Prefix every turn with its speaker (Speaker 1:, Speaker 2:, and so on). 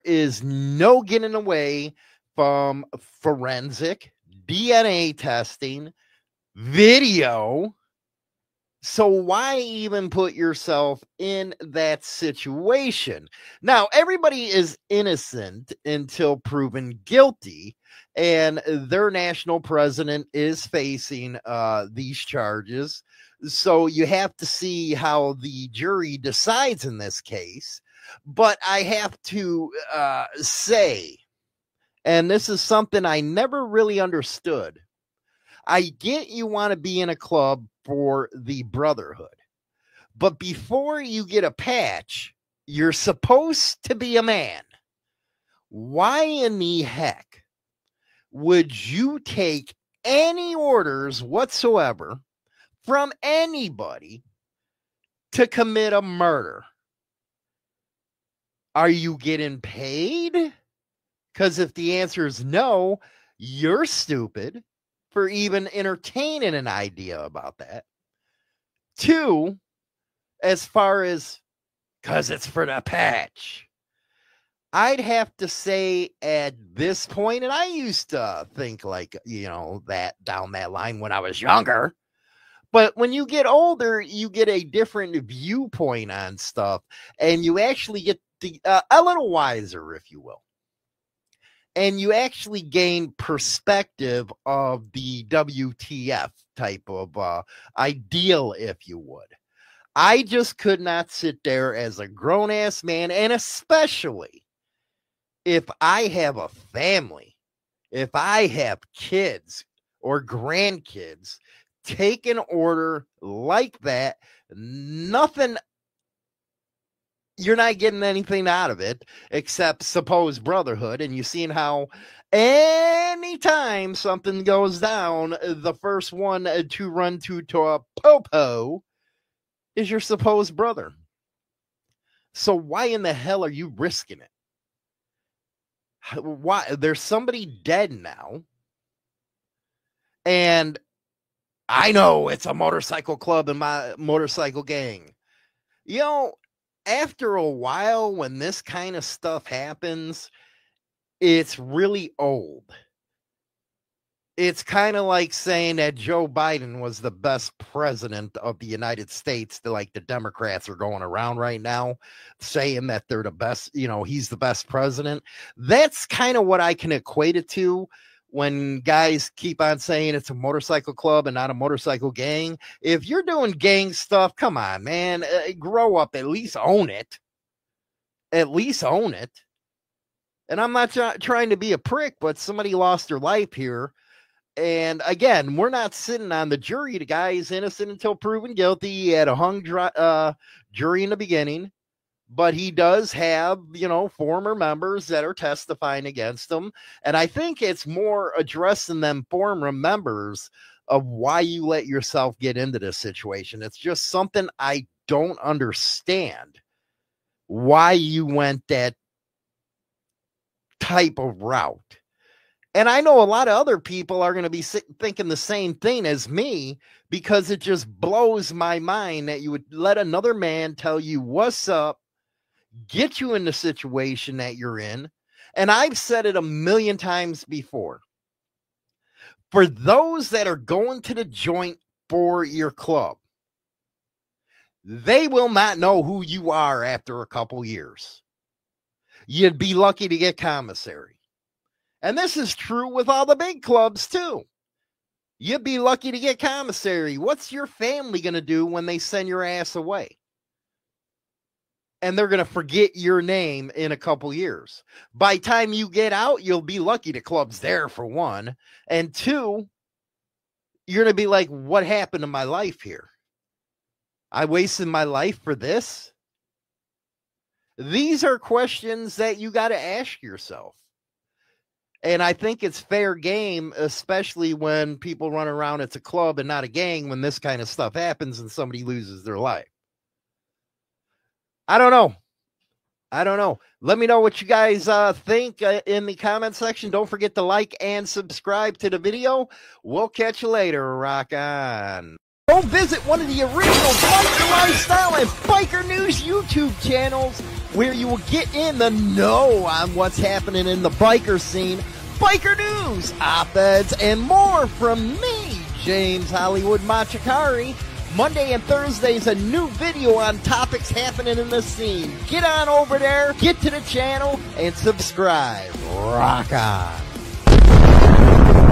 Speaker 1: is no getting away from forensic DNA testing, video. So why even put yourself in that situation? Now, everybody is innocent until proven guilty, and their national president is facing these charges. So you have to see how the jury decides in this case. But I have to say, and this is something I never really understood. I get you want to be in a club for the brotherhood, but before you get a patch, you're supposed to be a man. Why in the heck would you take any orders whatsoever from anybody to commit a murder? Are you getting paid? Because if the answer is no, you're stupid for even entertaining an idea about that. 2, as far as, because it's for the patch, I'd have to say at this point, and I used to think like, that down that line when I was younger, but when you get older, you get a different viewpoint on stuff, and you actually get a little wiser, if you will. And you actually gain perspective of the WTF type of ideal, if you would. I just could not sit there as a grown-ass man, and especially if I have a family, if I have kids or grandkids, take an order like that, nothing. You're not getting anything out of it except supposed brotherhood. And you've seen how anytime something goes down, the first one to run to a popo is your supposed brother. So why in the hell are you risking it? Why? There's somebody dead now. And I know it's a motorcycle club and my motorcycle gang. After a while, when this kind of stuff happens, it's really old. It's kind of like saying that Joe Biden was the best president of the United States. Like the Democrats are going around right now saying that they're the best, he's the best president. That's kind of what I can equate it to. When guys keep on saying it's a motorcycle club and not a motorcycle gang. If you're doing gang stuff, come on, man, grow up, at least own it. At least own it. And I'm not trying to be a prick, but somebody lost their life here. And again, we're not sitting on the jury. The guy is innocent until proven guilty. He had a hung jury in the beginning. But he does have, former members that are testifying against him. And I think it's more addressing them former members of why you let yourself get into this situation. It's just something I don't understand why you went that type of route. And I know a lot of other people are going to be thinking the same thing as me, because it just blows my mind that you would let another man tell you what's up, get you in the situation that you're in. And I've said it a million times before. For those that are going to the joint for your club, they will not know who you are after a couple years. You'd be lucky to get commissary. And this is true with all the big clubs too. You'd be lucky to get commissary. What's your family going to do when they send your ass away? And they're going to forget your name in a couple years. By the time you get out, you'll be lucky the club's there, for one. And 2, you're going to be like, what happened to my life here? I wasted my life for this? These are questions that you got to ask yourself. And I think it's fair game, especially when people run around it's a club and not a gang, when this kind of stuff happens and somebody loses their life. I don't know. Let me know what you guys think in the comment section. Don't forget to like and subscribe to the video. We'll catch you later. Rock on. Go visit one of the original Biker Lifestyle and Biker News YouTube channels where you will get in the know on what's happening in the biker scene, biker news, op-eds, and more from me, James Hollywood Machikari. Monday and Thursdays, a new video on topics happening in the scene. Get on over there, get to the channel, and subscribe. Rock on.